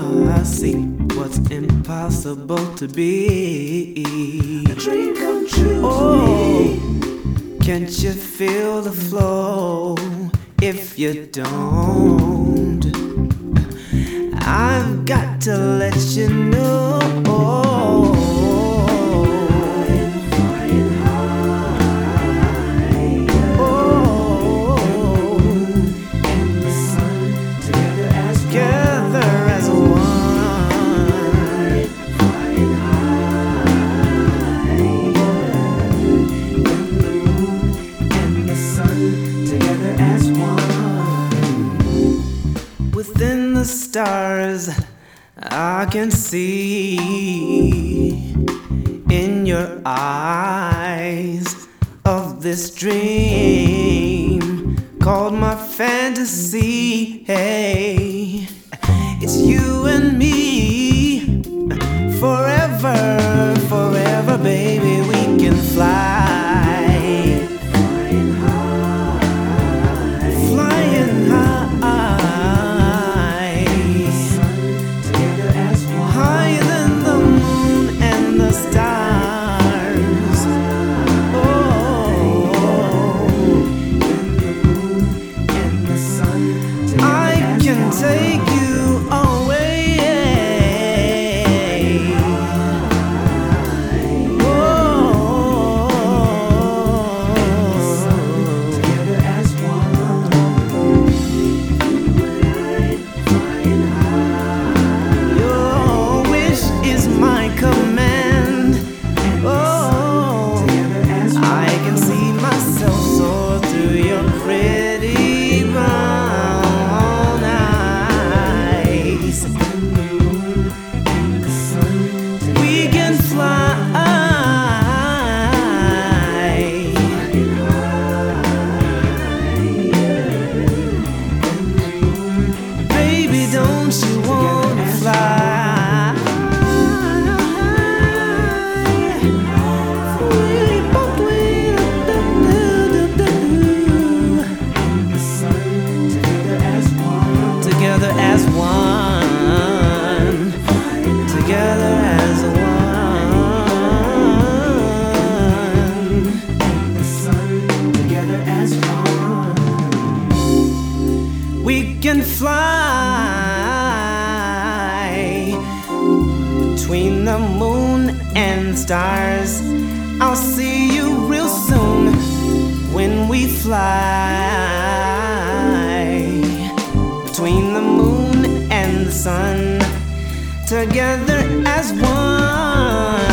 see what's impossible to be. A dream come true Oh, to me. can't you feel the flow? If you don't, I've got to let you know. Within the stars, I can see in your eyes of this dream called my fantasy. Hey, it's you and me forever, forever, baby. We can fly. Take you away. Oh, together as one. Your wish is my command. Oh, I can see myself soar through your pretty brown. Don't you wanna fly? Together as one. Together as one. Together as one. We can fly between the moon and the stars. I'll see you real soon when we fly between the moon and the sun, together as one.